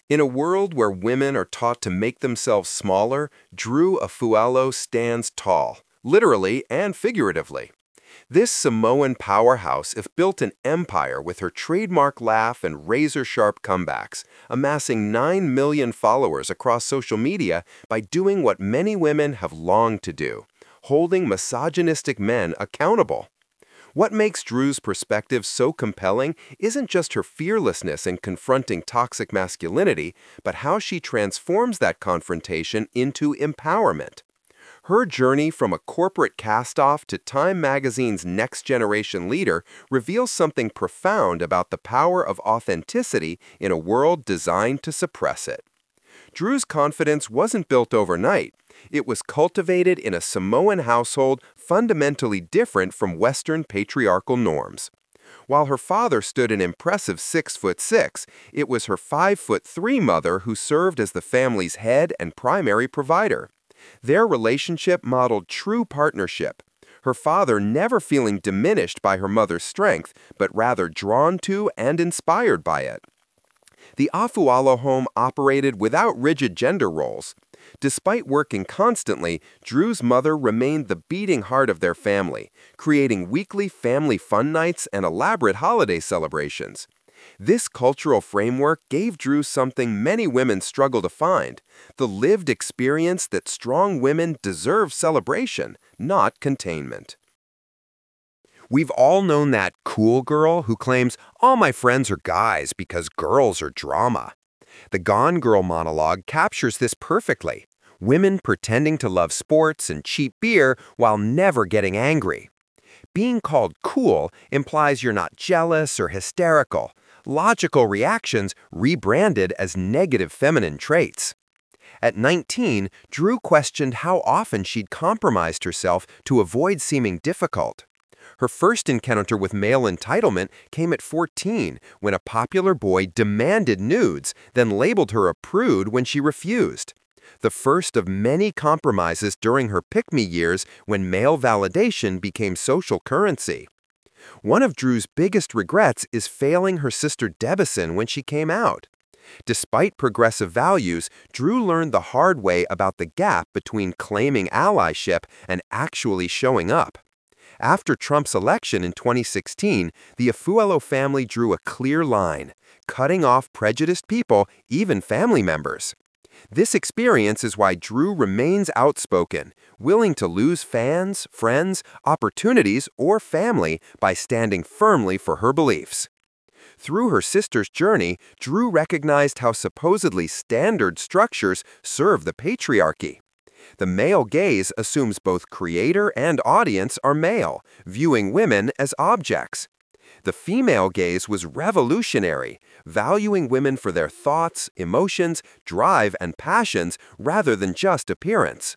In a world where women are taught to make themselves smaller, Drew Afualo stands tall, literally and figuratively. This Samoan powerhouse has built an empire with her trademark laugh and razor-sharp comebacks, amassing 9 million followers across social media by doing what many women have longed to do, holding misogynistic men accountable. What makes Drew's perspective so compelling isn't just her fearlessness in confronting toxic masculinity, but how she transforms that confrontation into empowerment. Her journey from a corporate cast-off to Time magazine's next generation leader reveals something profound about the power of authenticity in a world designed to suppress it. Drew's confidence wasn't built overnight. It was cultivated in a Samoan household fundamentally different from Western patriarchal norms. While her father stood an impressive 6'6", it was her 5'3" mother who served as the family's head and primary provider. Their relationship modeled true partnership, her father never feeling diminished by her mother's strength, but rather drawn to and inspired by it. The Afualo home operated without rigid gender roles. Despite working constantly, Drew's mother remained the beating heart of their family, creating weekly family fun nights and elaborate holiday celebrations. This cultural framework gave Drew something many women struggle to find: the lived experience that strong women deserve celebration, not containment. We've all known that cool girl who claims, "All my friends are guys because girls are drama." The Gone Girl monologue captures this perfectly. Women pretending to love sports and cheap beer while never getting angry. Being called cool implies you're not jealous or hysterical. Logical reactions rebranded as negative feminine traits. At 19, Drew questioned how often she'd compromised herself to avoid seeming difficult. Her first encounter with male entitlement came at 14, when a popular boy demanded nudes, then labeled her a prude when she refused. The first of many compromises during her pick-me years when male validation became social currency. One of Drew's biggest regrets is failing her sister Debison when she came out. Despite progressive values, Drew learned the hard way about the gap between claiming allyship and actually showing up. After Trump's election in 2016, the Afualo family drew a clear line, cutting off prejudiced people, even family members. This experience is why Drew remains outspoken, willing to lose fans, friends, opportunities, or family by standing firmly for her beliefs. Through her sister's journey, Drew recognized how supposedly standard structures serve the patriarchy. The male gaze assumes both creator and audience are male, viewing women as objects. The female gaze was revolutionary, valuing women for their thoughts, emotions, drive, and passions rather than just appearance.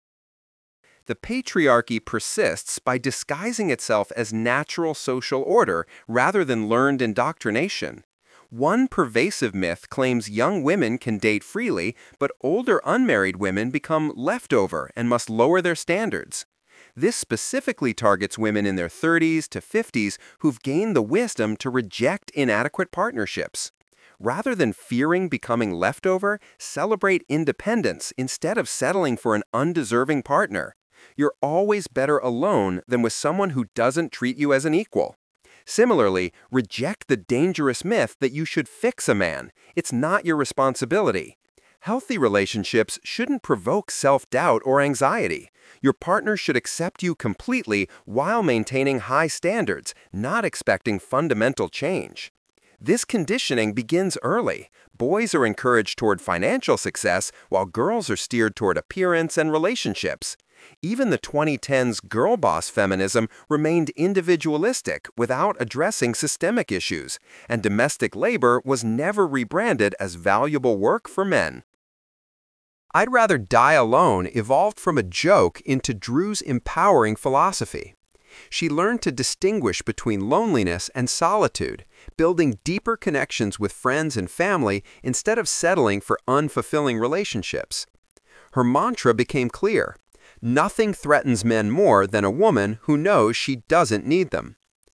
The patriarchy persists by disguising itself as natural social order rather than learned indoctrination. One pervasive myth claims young women can date freely, but older unmarried women become leftover and must lower their standards. This specifically targets women in their 30s to 50s who've gained the wisdom to reject inadequate partnerships. Rather than fearing becoming leftover, celebrate independence instead of settling for an undeserving partner. You're always better alone than with someone who doesn't treat you as an equal. Similarly, reject the dangerous myth that you should fix a man. It's not your responsibility. Healthy relationships shouldn't provoke self-doubt or anxiety. Your partner should accept you completely while maintaining high standards, not expecting fundamental change. This conditioning begins early. Boys are encouraged toward financial success, while girls are steered toward appearance and relationships. Even the 2010s girl boss feminism remained individualistic without addressing systemic issues, and domestic labor was never rebranded as valuable work for men. I'd Rather Die Alone evolved from a joke into Drew's empowering philosophy. She learned to distinguish between loneliness and solitude, building deeper connections with friends and family instead of settling for unfulfilling relationships. Her mantra became clear: nothing threatens men more than a woman who knows she doesn't need them.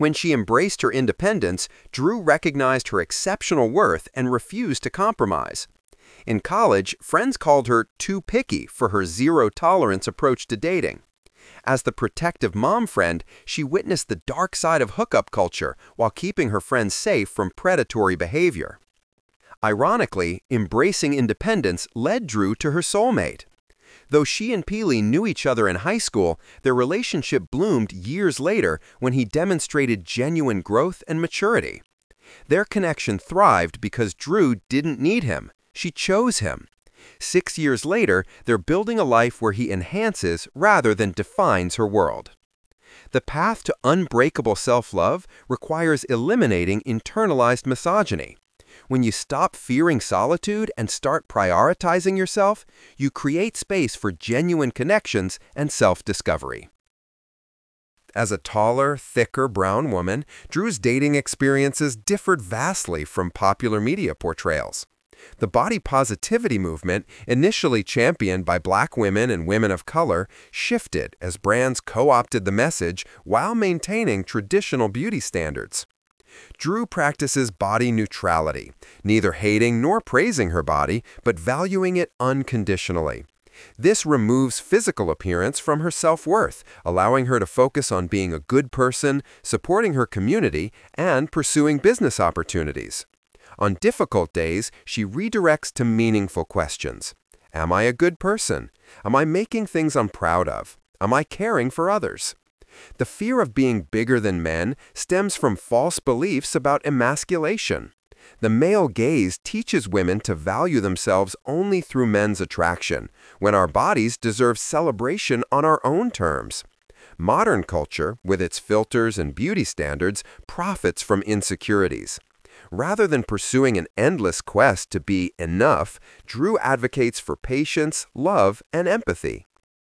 When she embraced her independence, Drew recognized her exceptional worth and refused to compromise. In college, friends called her too picky for her zero-tolerance approach to dating. As the protective mom friend, she witnessed the dark side of hookup culture while keeping her friends safe from predatory behavior. Ironically, embracing independence led Drew to her soulmate. Though she and Peely knew each other in high school, their relationship bloomed years later when he demonstrated genuine growth and maturity. Their connection thrived because Drew didn't need him. She chose him. 6 years later, they're building a life where he enhances rather than defines her world. The path to unbreakable self-love requires eliminating internalized misogyny. When you stop fearing solitude and start prioritizing yourself, you create space for genuine connections and self-discovery. As a taller, thicker brown woman, Drew's dating experiences differed vastly from popular media portrayals. The body positivity movement, initially championed by Black women and women of color, shifted as brands co-opted the message while maintaining traditional beauty standards. Drew practices body neutrality, neither hating nor praising her body, but valuing it unconditionally. This removes physical appearance from her self-worth, allowing her to focus on being a good person, supporting her community, and pursuing business opportunities. On difficult days, she redirects to meaningful questions. Am I a good person? Am I making things I'm proud of? Am I caring for others? The fear of being bigger than men stems from false beliefs about emasculation. The male gaze teaches women to value themselves only through men's attraction, when our bodies deserve celebration on our own terms. Modern culture, with its filters and beauty standards, profits from insecurities. Rather than pursuing an endless quest to be enough, Drew advocates for patience, love, and empathy.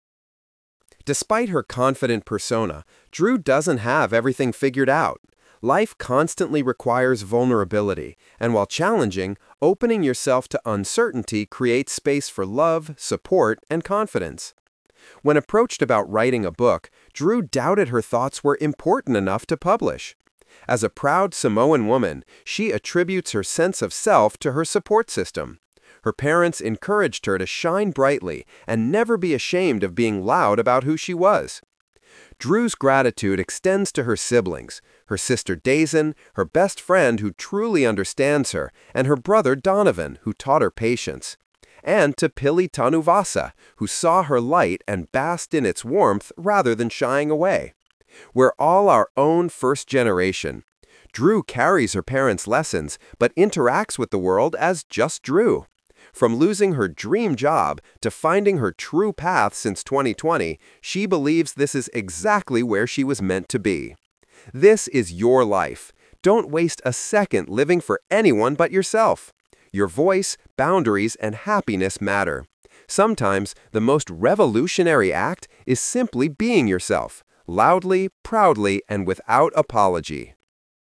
Despite her confident persona, Drew doesn't have everything figured out. Life constantly requires vulnerability, and while challenging, opening yourself to uncertainty creates space for love, support, and confidence. When approached about writing a book, Drew doubted her thoughts were important enough to publish. As a proud Samoan woman, she attributes her sense of self to her support system. Her parents encouraged her to shine brightly and never be ashamed of being loud about who she was. Drew's gratitude extends to her siblings, her sister Dazen, her best friend who truly understands her, and her brother Donovan, who taught her patience. And to Pili Tanuvasa, who saw her light and basked in its warmth rather than shying away. We're all our own first generation. Drew carries her parents' lessons, but interacts with the world as just Drew. From losing her dream job to finding her true path since 2020, she believes this is exactly where she was meant to be. This is your life. Don't waste a second living for anyone but yourself. Your voice, boundaries, and happiness matter. Sometimes the most revolutionary act is simply being yourself, loudly, proudly, and without apology.